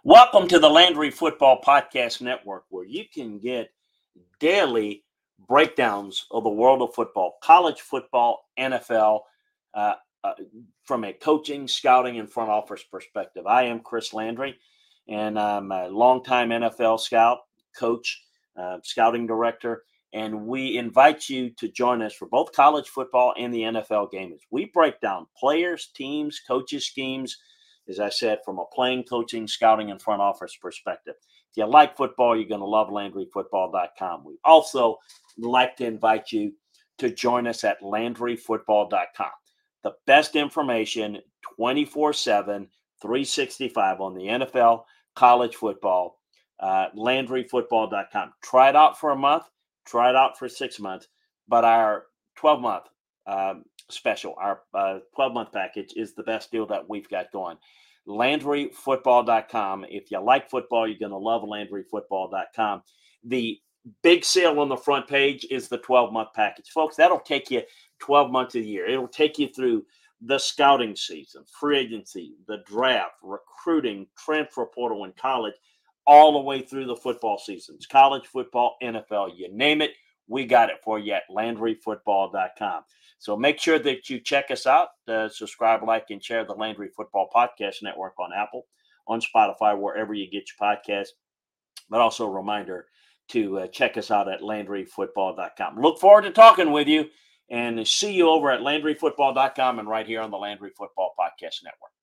Welcome to the Landry Football Podcast Network, where you can get daily breakdowns of the world of football, college football, NFL, uh, uh, from a coaching, scouting, and front office perspective. I am Chris Landry, and I'm a longtime NFL scout, coach, scouting director, and we invite you to join us for both college football and the NFL game. As we break down players, teams, coaches, schemes, as I said, from a playing, coaching, scouting, and front office perspective. If you like football, you're going to love LandryFootball.com. We also like to invite you to join us at LandryFootball.com. The best information 24/7, 365 on the NFL, college football, LandryFootball.com. Try it out for a month, try it out for 6 months, but our 12-month special, our 12-month package is the best deal that we've got going. LandryFootball.com. If you like football, you're going to love LandryFootball.com. The big sale on the front page is the 12-month package. Folks, that'll take you 12 months a year. It'll take you through the scouting season, free agency, the draft, recruiting, transfer portal in college, all the way through the football seasons, college football, NFL, you name it, we got it for you at LandryFootball.com. So make sure that you check us out, subscribe, like, and share the Landry Football Podcast Network on Apple, on Spotify, wherever you get your podcast. But also a reminder to check us out at LandryFootball.com. Look forward to talking with you and see you over at LandryFootball.com and right here on the Landry Football Podcast Network.